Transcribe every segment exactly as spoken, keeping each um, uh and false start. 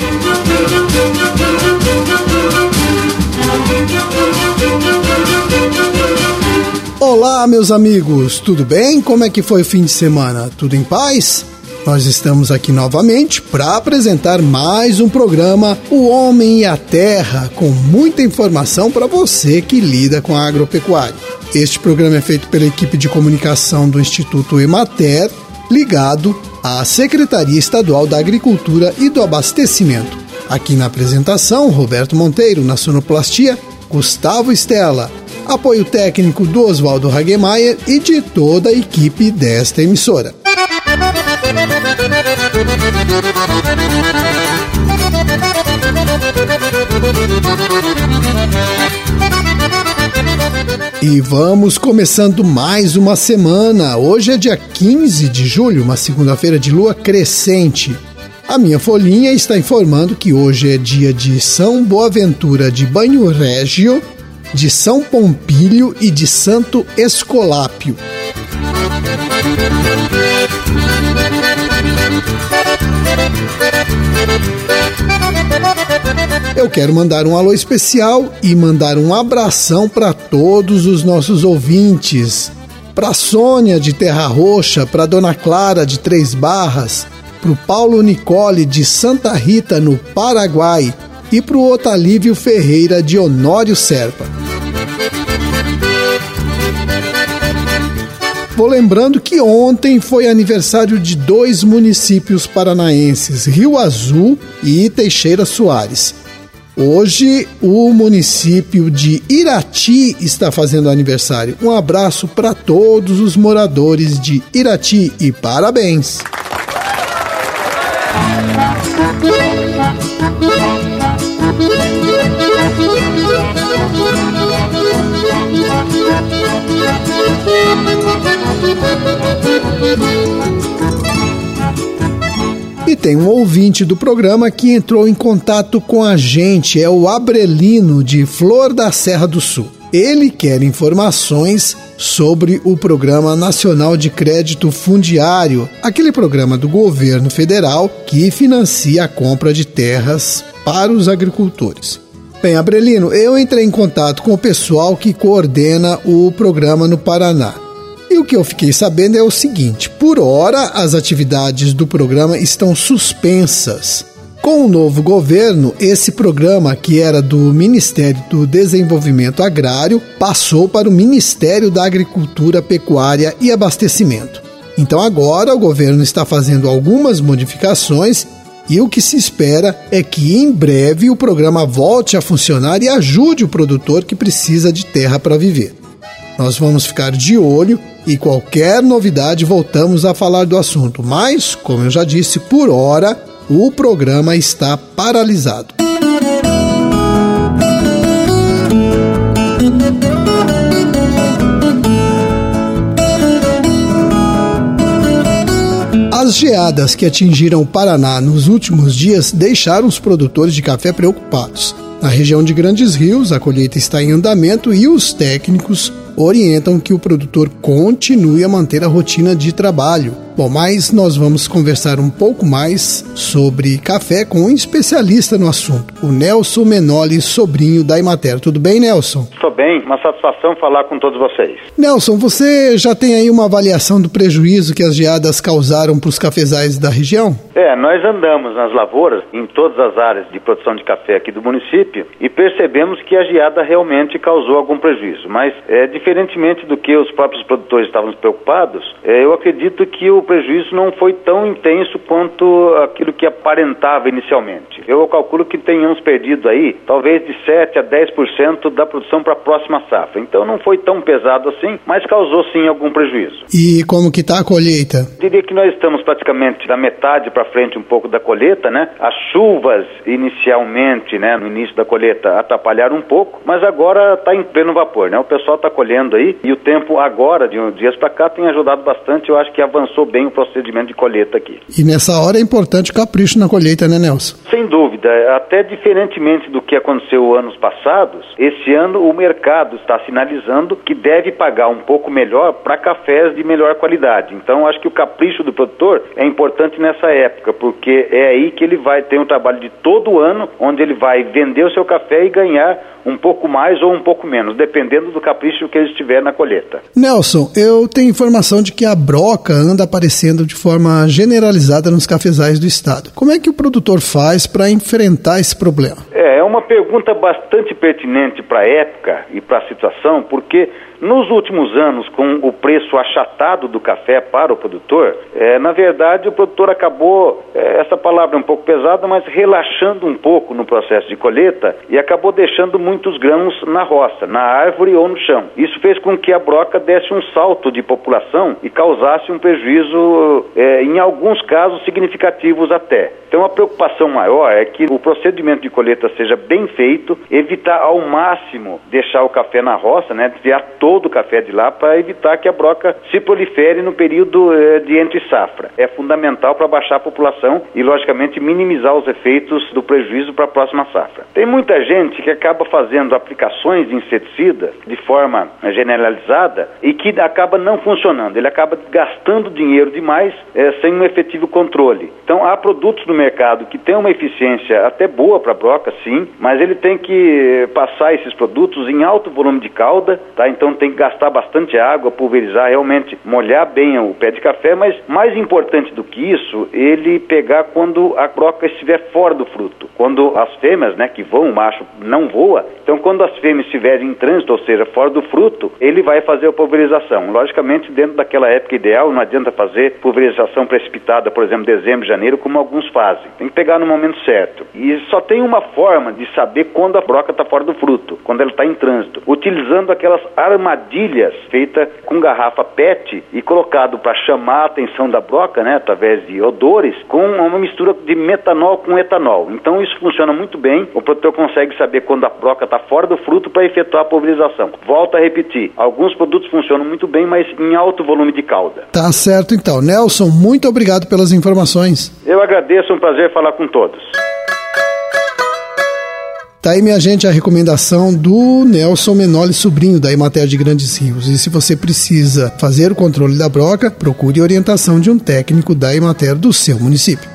Olá, meus amigos, tudo bem? Como é que foi o fim de semana? Tudo em paz? Nós estamos aqui novamente para apresentar mais um programa O Homem e a Terra, com muita informação para você que lida com a agropecuária. Este programa é feito pela equipe de comunicação do Instituto Emater, ligado à Secretaria Estadual da Agricultura e do Abastecimento. Aqui na apresentação, Roberto Monteiro, na sonoplastia, Gustavo Stella, apoio técnico do Oswaldo Hagemeyer e de toda a equipe desta emissora. E vamos começando mais uma semana. Hoje é dia quinze de julho, uma segunda-feira de lua crescente. A minha folhinha está informando que hoje é dia de São Boaventura de Banho Régio, de São Pompílio e de Santo Escolápio. Eu quero mandar um alô especial e mandar um abração para todos os nossos ouvintes. Para Sônia de Terra Roxa, para Dona Clara de Três Barras, para o Paulo Nicole de Santa Rita, no Paraguai, e para o Otalívio Ferreira de Honório Serpa. Vou lembrando que ontem foi aniversário de dois municípios paranaenses, Rio Azul e Teixeira Soares. Hoje, o município de Irati está fazendo aniversário. Um abraço para todos os moradores de Irati e parabéns! E tem um ouvinte do programa que entrou em contato com a gente, é o Abrelino de Flor da Serra do Sul. Ele quer informações sobre o Programa Nacional de Crédito Fundiário, aquele programa do governo federal que financia a compra de terras para os agricultores. Bem, Abrelino, eu entrei em contato com o pessoal que coordena o programa no Paraná. E o que eu fiquei sabendo é o seguinte: por hora, as atividades do programa estão suspensas. Com o novo governo, esse programa, que era do Ministério do Desenvolvimento Agrário, passou para o Ministério da Agricultura, Pecuária e Abastecimento. Então agora o governo está fazendo algumas modificações e o que se espera é que em breve o programa volte a funcionar e ajude o produtor que precisa de terra para viver. Nós vamos ficar de olho e qualquer novidade voltamos a falar do assunto, mas, como eu já disse, por hora o programa está paralisado. As geadas que atingiram o Paraná nos últimos dias deixaram os produtores de café preocupados. Na região de Grandes Rios, a colheita está em andamento e os técnicos orientam que o produtor continue a manter a rotina de trabalho. Bom, mas nós vamos conversar um pouco mais sobre café com um especialista no assunto, o Nelson Menoli, sobrinho da Emater. Tudo bem, Nelson? Estou bem, uma satisfação falar com todos vocês. Nelson, você já tem aí uma avaliação do prejuízo que as geadas causaram para os cafezais da região? É, nós andamos nas lavouras, em todas as áreas de produção de café aqui do município, e percebemos que a geada realmente causou algum prejuízo, mas é, diferentemente do que os próprios produtores estavam preocupados, é, eu acredito que o prejuízo não foi tão intenso quanto aquilo que aparentava inicialmente. Eu calculo que tenhamos perdido aí talvez de sete a dez por cento da produção para a próxima safra. Então não foi tão pesado assim, mas causou sim algum prejuízo. E como que está a colheita? Diria que nós estamos praticamente da metade para frente um pouco da colheita, né? As chuvas inicialmente, né, no início da colheita atrapalharam um pouco, mas agora está em pleno vapor, né? O pessoal está colhendo aí e o tempo agora, de uns dias para cá, tem ajudado bastante. Eu acho que avançou bem o procedimento de colheita aqui. E nessa hora é importante o capricho na colheita, né, Nelson? Sem dúvida. dúvida. Até diferentemente do que aconteceu anos passados, esse ano o mercado está sinalizando que deve pagar um pouco melhor para cafés de melhor qualidade. Então, acho que o capricho do produtor é importante nessa época, porque é aí que ele vai ter um trabalho de todo o ano, onde ele vai vender o seu café e ganhar um pouco mais ou um pouco menos, dependendo do capricho que ele estiver na colheita. Nelson, eu tenho informação de que a broca anda aparecendo de forma generalizada nos cafezais do estado. Como é que o produtor faz para enfrentar esse problema? É, é uma pergunta bastante pertinente para a época e para a situação, porque nos últimos anos, com o preço achatado do café para o produtor, é, na verdade o produtor acabou, é, essa palavra é um pouco pesada, mas relaxando um pouco no processo de colheita e acabou deixando muitos grãos na roça, na árvore ou no chão. Isso fez com que a broca desse um salto de população e causasse um prejuízo, é, em alguns casos, significativos até. Então a preocupação maior é que o procedimento de colheita seja bem feito, evitar ao máximo deixar o café na roça, né, desviar todo o café de lá para evitar que a broca se prolifere no período eh, de entre safra. É fundamental para baixar a população e, logicamente, minimizar os efeitos do prejuízo para a próxima safra. Tem muita gente que acaba fazendo aplicações de inseticida de forma generalizada e que acaba não funcionando. Ele acaba gastando dinheiro demais eh, sem um efetivo controle. Então, há produtos no mercado que têm uma eficiência até boa para a broca, sim, mas ele tem que passar esses produtos em alto volume de calda, tá? Então tem que gastar bastante água, pulverizar, realmente molhar bem o pé de café, mas mais importante do que isso, ele pegar quando a broca estiver fora do fruto. Quando as fêmeas, né, que voam, o macho não voa, então quando as fêmeas estiverem em trânsito, ou seja, fora do fruto, ele vai fazer a pulverização. Logicamente, dentro daquela época ideal, não adianta fazer pulverização precipitada, por exemplo, dezembro, janeiro, como alguns fazem. Tem que pegar no momento certo. E só tem uma forma de saber quando a broca está fora do fruto, quando ela está em trânsito, utilizando aquelas armadilhas feitas com garrafa P E T e colocado para chamar a atenção da broca, né, através de odores, com uma mistura de metanol com etanol. Então isso funciona muito bem, o produtor consegue saber quando a broca está fora do fruto para efetuar a pulverização. Volto a repetir, alguns produtos funcionam muito bem, mas em alto volume de calda. Tá certo então. Nelson, muito obrigado pelas informações. Eu agradeço, é um prazer falar com todos. Tá aí, minha gente, a recomendação do Nelson Menoli Sobrinho, da Emater de Grandes Rios. E se você precisa fazer o controle da broca, procure orientação de um técnico da Emater do seu município.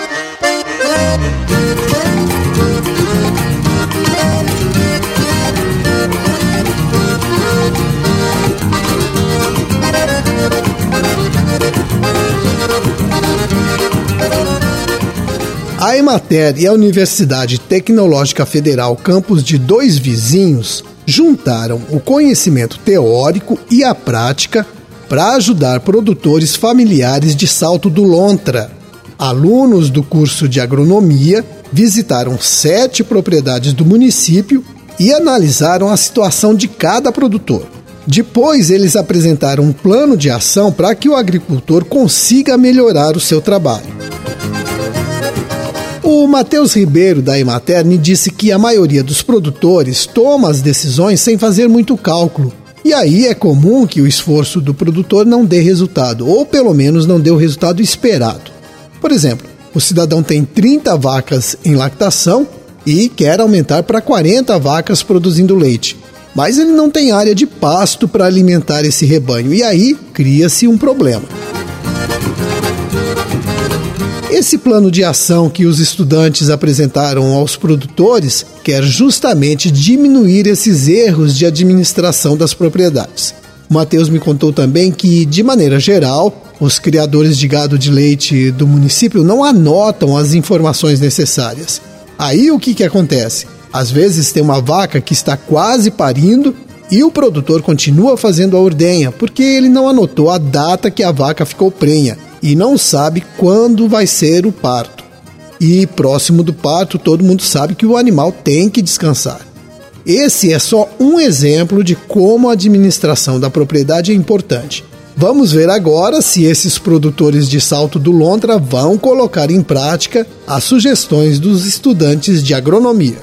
A Emater e a Universidade Tecnológica Federal Campus de Dois Vizinhos juntaram o conhecimento teórico e a prática para ajudar produtores familiares de Salto do Lontra. Alunos do curso de agronomia visitaram sete propriedades do município e analisaram a situação de cada produtor. Depois, eles apresentaram um plano de ação para que o agricultor consiga melhorar o seu trabalho. O Matheus Ribeiro, da Emater, me disse que a maioria dos produtores toma as decisões sem fazer muito cálculo. E aí é comum que o esforço do produtor não dê resultado, ou pelo menos não dê o resultado esperado. Por exemplo, o cidadão tem trinta vacas em lactação e quer aumentar para quarenta vacas produzindo leite. Mas ele não tem área de pasto para alimentar esse rebanho, e aí cria-se um problema. Esse plano de ação que os estudantes apresentaram aos produtores quer justamente diminuir esses erros de administração das propriedades. O Matheus me contou também que, de maneira geral, os criadores de gado de leite do município não anotam as informações necessárias. Aí o que, que acontece? Às vezes tem uma vaca que está quase parindo e o produtor continua fazendo a ordenha porque ele não anotou a data que a vaca ficou prenha e não sabe quando vai ser o parto. E próximo do parto, todo mundo sabe que o animal tem que descansar. Esse é só um exemplo de como a administração da propriedade é importante. Vamos ver agora se esses produtores de Salto do Lontra vão colocar em prática as sugestões dos estudantes de agronomia.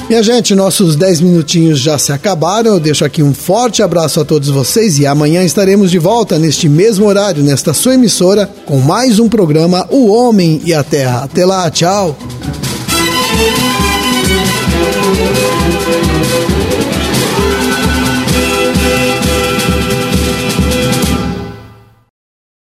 Minha gente, nossos dez minutinhos já se acabaram. Eu deixo aqui um forte abraço a todos vocês e amanhã estaremos de volta neste mesmo horário, nesta sua emissora, com mais um programa O Homem e a Terra. Até lá, tchau!